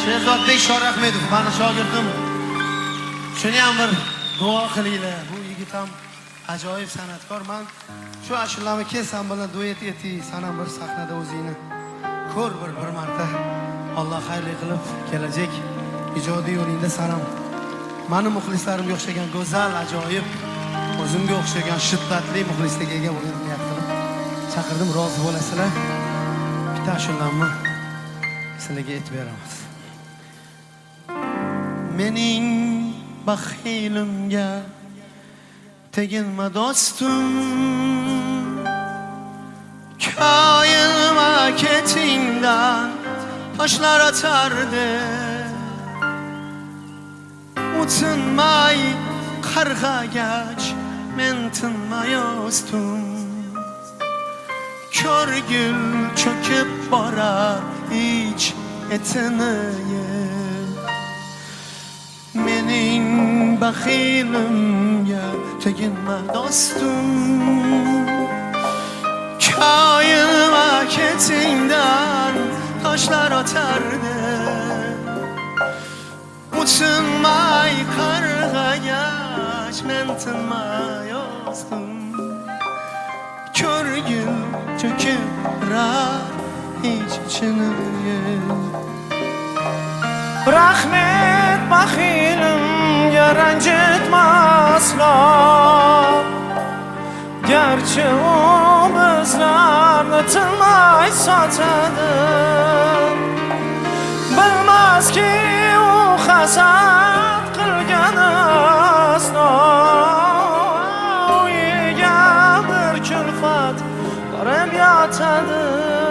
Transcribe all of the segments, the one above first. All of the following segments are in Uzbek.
Sherzodbek Shorahmedov mani shogirdim. Shuni ham bir duo qilinglar. Bu yigit ham ajoyib san'atkor. Men shu ashulani kelsam bilan duet eting, sana bir sahnada o'zingni ko'r bir marta. Alloh xayrli qilib kelajak ijodiy yo'lingda sanam. Meni muxlislarimga o'xshagan go'zal, ajoyib, o'zimga o'xshagan shiddatli muxlislarga ega bo'lgan niyat qilib chaqirdim, rozi bo'lasizlar. Bitta ashulani sizlarga aytib beramiz. Mening baxilimga teginma do'stim, koyilma ketingdan toshlar atardi. Utinmay qarg'agach men tinmay o'sdim. Ko'rgil cho'kib borar ich etini yeb. Mening baxilimga teginma do'stim, koyilma ketingdan toshlar atardi. Utinmay qarg'agach men tinmay o'sdim. Ko'rgil cho'kib borar ich etini yeb. Rahmet baxilimga ranjitma aslo, garchi u bizlarni tinmay sotadi. Bilmaski u hasad qilgani aslo, uyiga bir kulfat borib yotadi.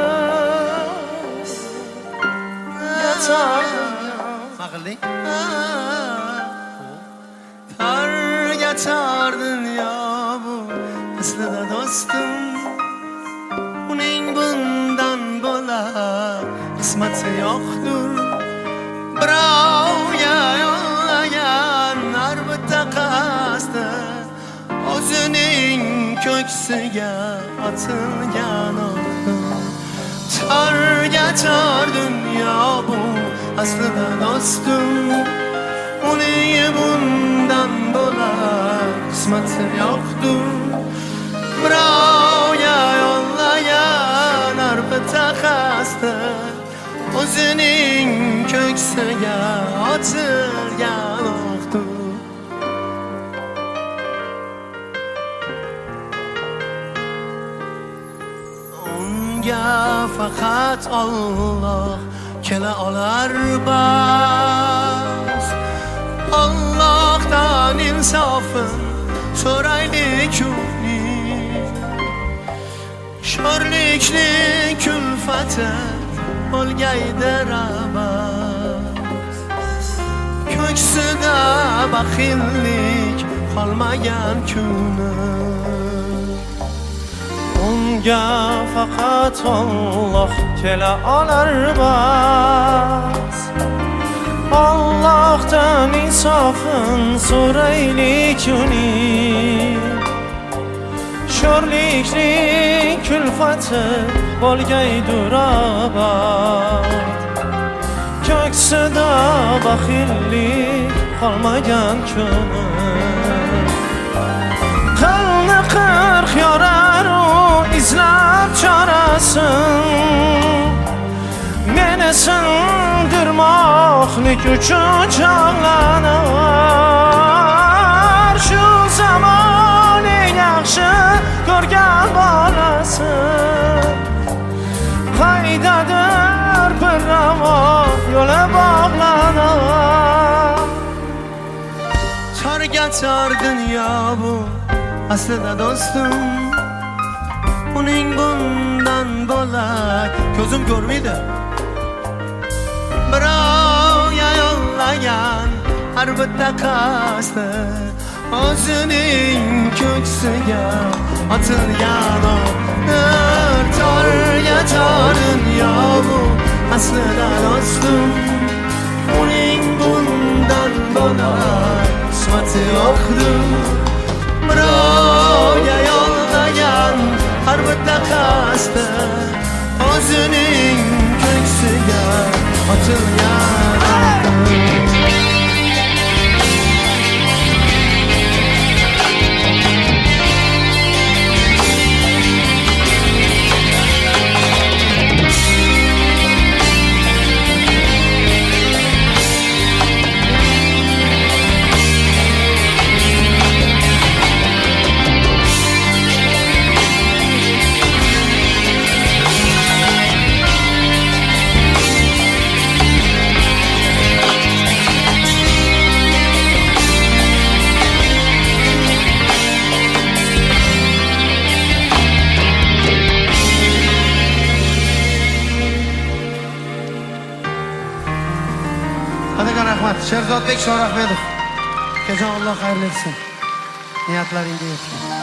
Targa tardın ya bu aslida do'stim, uning bundan bo'lar qismati yo'qdir. Birovga yo'llagan har bitta qasdi o'zining ko'ksiga otilgan o'qdir. Targa tor dunyo bu aslida do'stim, uning bundan bo'lar qismati yo'qdir. Birovga yo'llagan har bitta qasdi o'zining ko'ksiga otilgan o'qdir. Unga faqat Alloh kela olar bas. Allohdan insofin so'raylik uning, sho'rlikli kulfati bo'lgaydir abad. Ko'ksida baxillik qolmagan kuni, unga faqat Alloh kela olar bas. Allohdan insofin so'raylik uning, sho'rlikli kulfati bo'lgaydir abad. Ko'ksida baxillik qolmagan kuni, qalni qirq yorar u izlab chorasin. Meni sindirmoqlik uchun chog'lanar. Shu zamon eng yaxshi ko'rgan bolasi, qaydadir bir ravon yo'li bog'lanar. Targa tor dunyo bu aslida do'stim, uning bundan bo'lar ko'zim ko'rmaydi. Birovga yo'llagan har bitta qasdi o'zining ko'ksiga otilgan o'qdir. Targa tor dunyo bu aslida do'stim, uning bundan bo'lar qismati yo'qdir. Birovga yo'llagan har bitta qasdi o'zining ko'ksiga otilgan Sherzodbek Shorahmedov. Akajon Alloh xayrli etsin. Niyatlaringga yetsin.